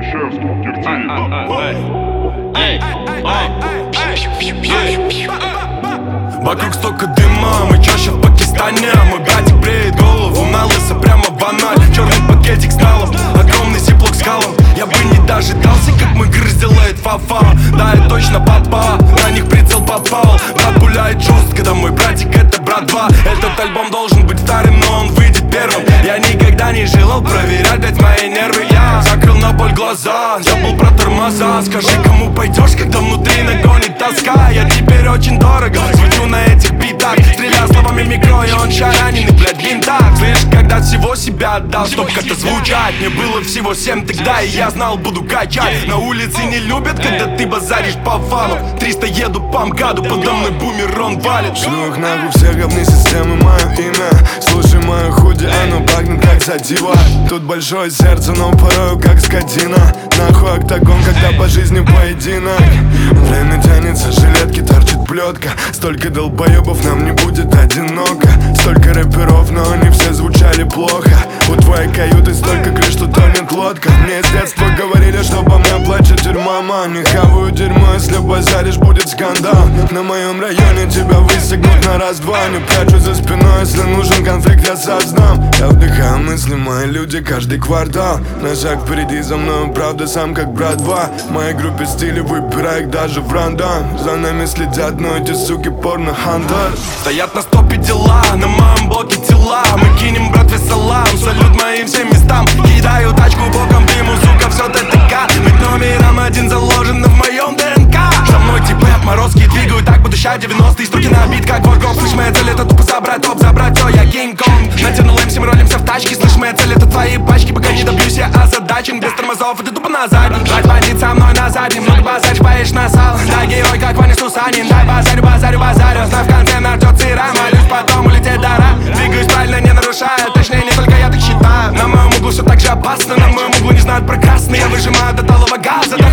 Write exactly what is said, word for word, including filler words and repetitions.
Вокруг столько дыма, мы чаще в Пакистане. Мой братик бреет голову на лысо, прямо баналь. Черный пакетик с налом, огромный зиплок с халом. Я бы не дожидался, как мой грыз делает фафа. Да, я точно попал, на них прицел попал. Брат пуляет жестко, да мой братик это брат два. Этот альбом должен быть вторым, но он выйдет первым. Я никогда не желал проверять, дать мои нервы. Я закрыл на боль глаза, забыл про тормоза. Скажи, кому пойдешь, когда внутри нагонит тоска. Я теперь очень дорого свечу на этих битах, стреляя словами микро, и он шараненный, блядь, винтак. Слышь, когда всего себя отдал, чтоб как-то звучать. Мне было всего семь тогда, и я знал, буду качать. На улице не любят, когда ты базаришь по фану. Триста еду по МКАДу, подо мной бумер, он валит. Шлю их нахуй, все говны системы, мое имя. Слушай мое худи, оно пахнет как сатива. Тут большое сердце, но порою как скотина. Нахуй октагон, когда по жизни поединок. Время тянется, жилетки торчит плетка. Столько долбоебов, нам не будет одиноко. Столько рэперов, но они все звучали плохо. У твоей каюты столько крыш, что тонет лодка. Мне с детства говорили, что по мне плачет тюрьма. Мам, не хаваю дерьмо, если базаришь, будет скандал. На моем районе тебя высекнут на раз-два. Не прячу за спиной, если нужен конфликт, я создам. Я вдыхаю мысли, мои люди, каждый квартал. На шаг впереди за мной, правда, сам как брат два. В моей группе стилей выбираю их даже в рандом. За нами следят, но эти суки порно-хантер. Стоят на стопе дела, на моем блоке тела. Мы кинем, братве, салам, салют моим всем местам. Кидаю тачку боком, дыму, сука, все ТТК. Быть номером один заложено в моем ДНК. За мной типы отморозки двигают так, буду ща девяностые. Стуки на бит, как ворков. Слышь, моя цель это тупо забрать топ, забрать все, я Кинг-Конг. Натянул эм си, мы ролимся в тачке. Слышь, моя цель это твои пачки. Пока не добьюсь я озадачен, без тормозов, и ты тупо на заднем. Брать водить со мной на заднем, много базаришь, поешь на сало. Да, герой, как Ваня Сусанин. Дай базарю, базарю, базарю. Знай, в конце нартет сыра, молюсь, потом улететь дара. Двигаюсь правильно, не нарушая, точнее, не только я так считаю. На моем углу все так же опасно, на моем углу не знают про красный. Я выжимаю до талого газа.